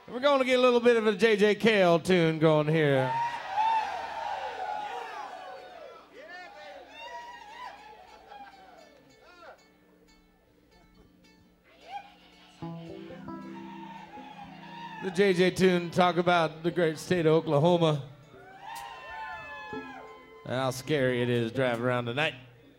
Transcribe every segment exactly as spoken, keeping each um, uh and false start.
We're going to get a little bit of a J J Cale tune going here. The J J tune talk about the great state of Oklahoma and how scary it is driving around tonight.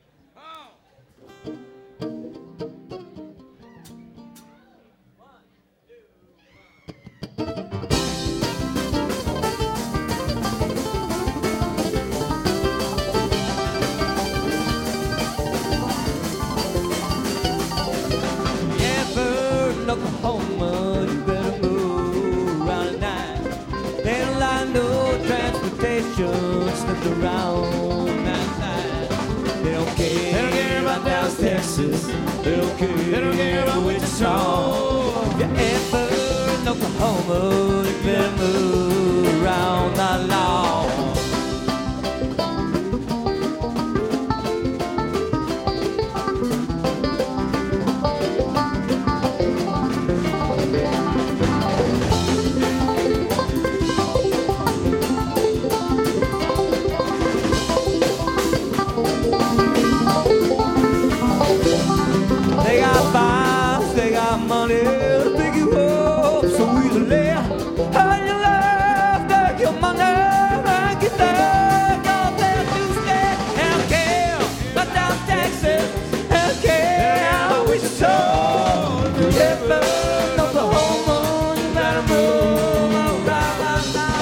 Oklahoma, you better move around at night. They don't like no transportation slipped around that night. They don't care, They don't care about Dallas, Texas. They don't care, They don't care about Wichita. If you're ever in Oklahoma, you better move around that law. They got vibes, they got money to pick you up so easily. How you love, take your money and get there. Go there Tuesday, and care about down Texas, and care about Wichita. If you ever in Oklahoma, you better move around right now.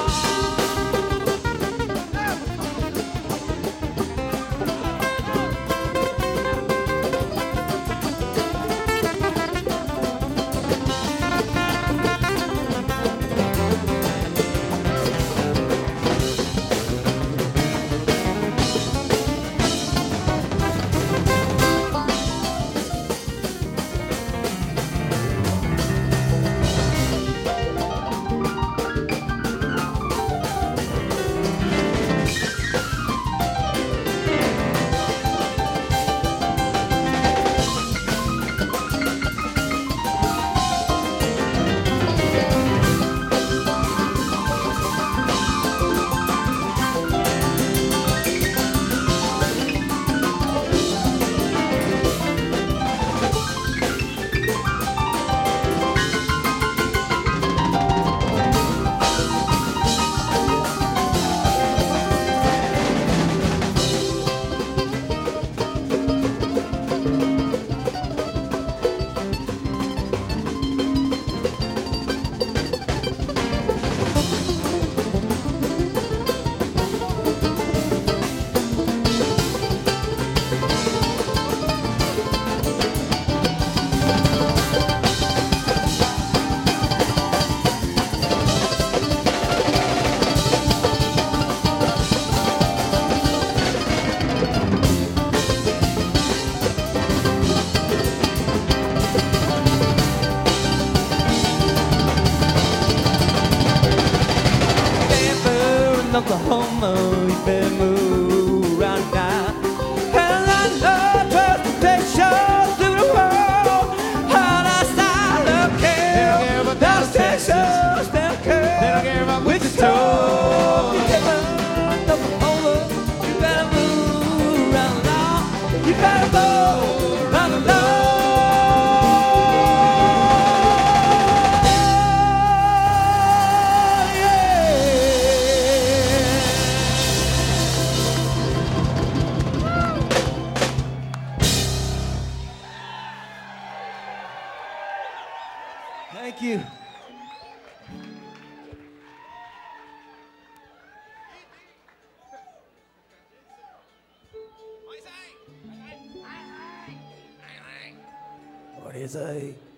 Oklahoma, you better move around now. And I know transportation through the world. How does that look care? about Dallas, Dallas, Texas, they don't care. They don't care about Wichita. You better in Oklahoma, you better move around now. You better move around the law. Thank you. What do you say?